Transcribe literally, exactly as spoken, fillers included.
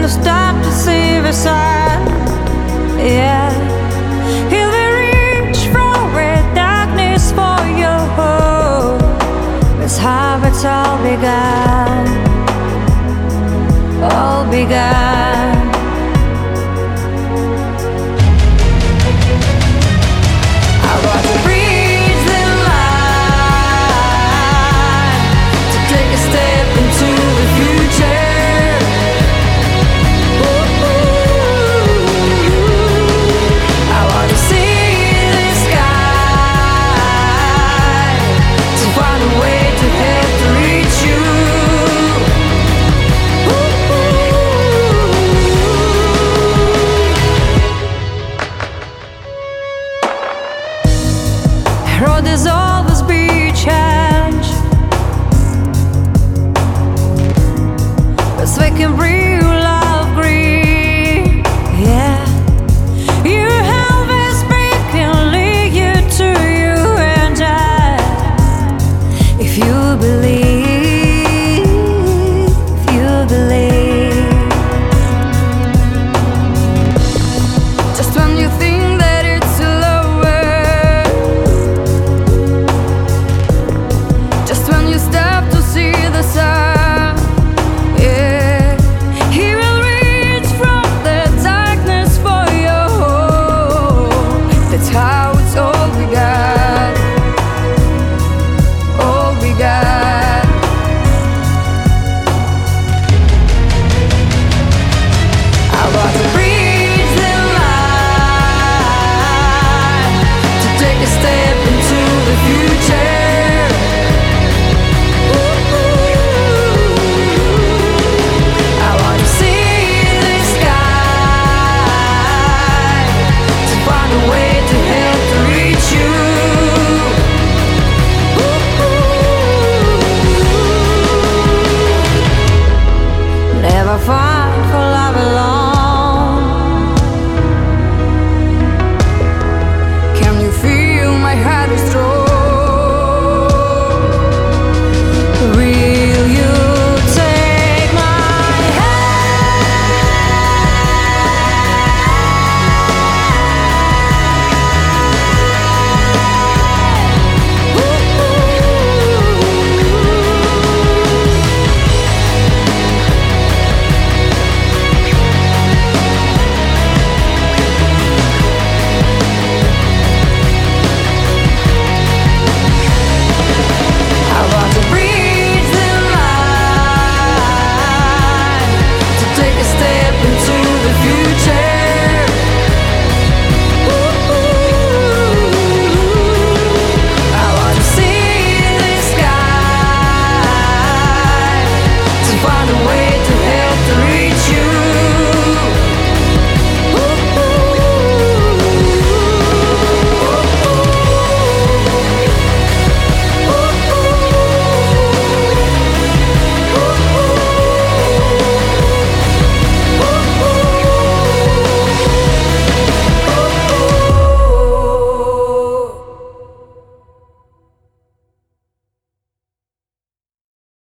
to stop to see the sun. Yeah, he'll be reach for red darkness for you. That's how it's all begun. All begun. I want to reach the line to take a step into the future. I want to see the sky to find a way to head to reach you. Road is always be change, but we can breathe.